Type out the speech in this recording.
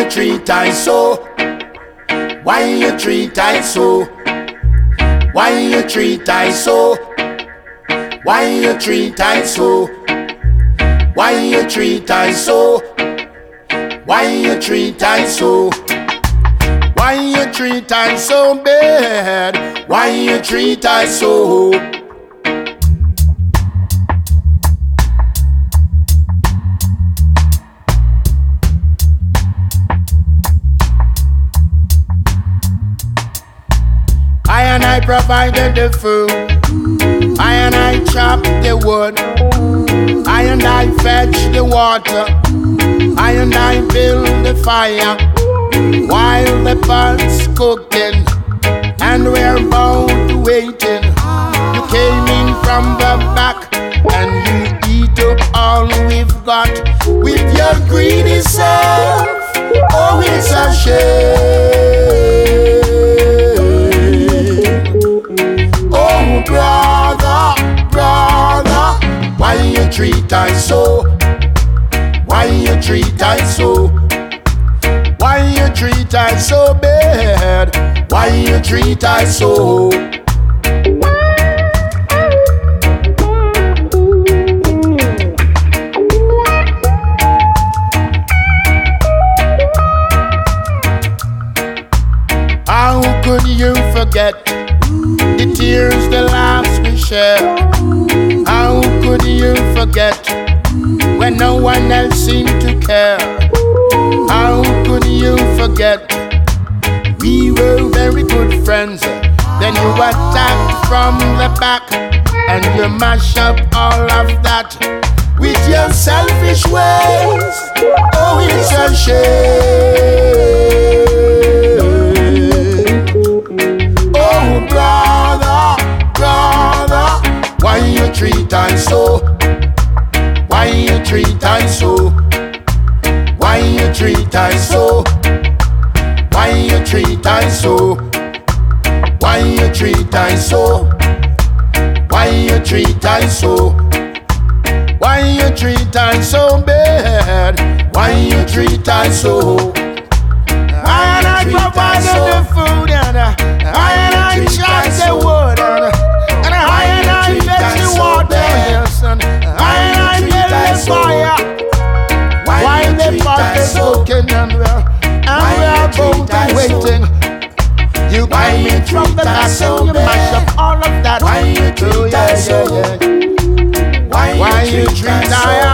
you treat I so? Why you treat I so? Why you treat I so? Why you treat I so? Why you treat I so? Why you treat I so? Why you treat I so bad? Why you treat I so? I provided the food, I chop the wood, I fetch the water, I build the fire, while the pot's cooking, and we're both waiting. You came in from the back, and you eat up all we've got with your greedy self. Oh, it's a shame. Oh, brother, why you treat I so? Why you treat I so? Why you treat I so bad? Why you treat I so? How could you forget the tears, the laughs we share? How could you forget when no one else seemed to care? How could you forget? We were very good friends. Then you attacked from the back, and you mash up all of that with your selfish ways. Oh, it's a shame. Oh, brother, why you treat I so? Why you treat I so? Why you treat I so? Why you treat I so? Why you treat I so? Why you treat I so? Why you treat I so bad? Why you treat I so? I provided the food, and I shot the wood, and I fetch the water, yes, and I build the fire. While the pot is cooking, and we're both waiting. You came in from the back, and you mash up all of that. Why you treat I so? Why you treat I